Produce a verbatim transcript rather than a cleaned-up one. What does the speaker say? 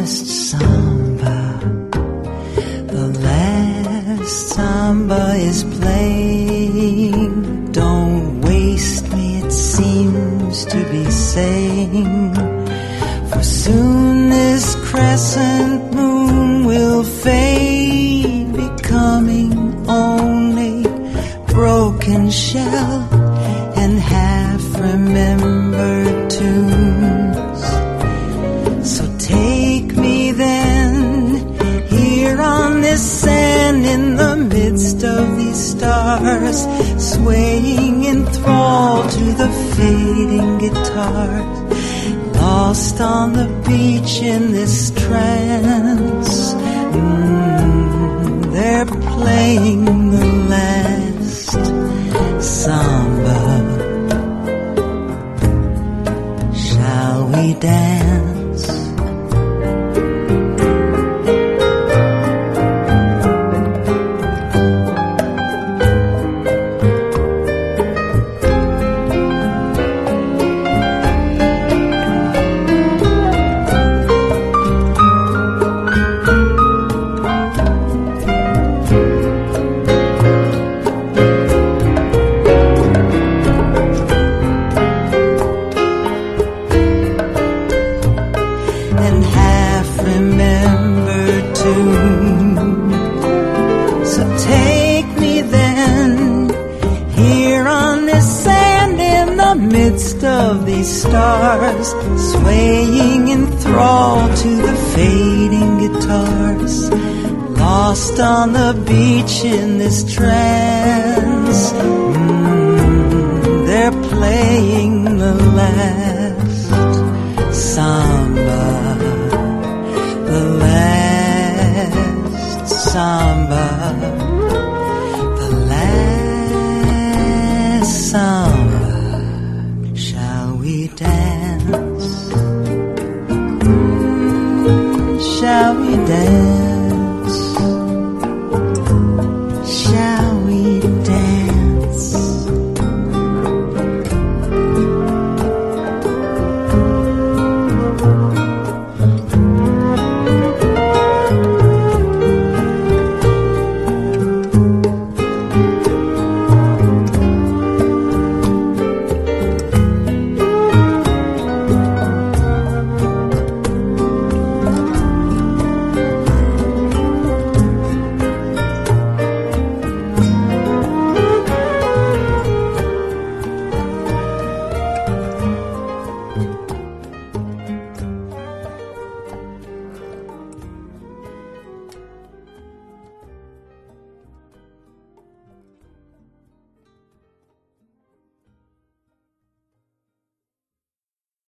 last samba, the last samba is playing. Don't waste me, it seems to be saying, for soon this crescent moon will fade, becoming only broken shell and half-remembered tunes. So take me then, here on this sand, in the midst of these stars, swaying in thrall to the fading guitars, lost on the beach in this trance. Mm, they're playing the last samba. Shall we dance? Of these stars, swaying in thrall to the fading guitars, lost on the beach in this trance. Mm, they're playing the last samba, the last samba, the last samba. We dance.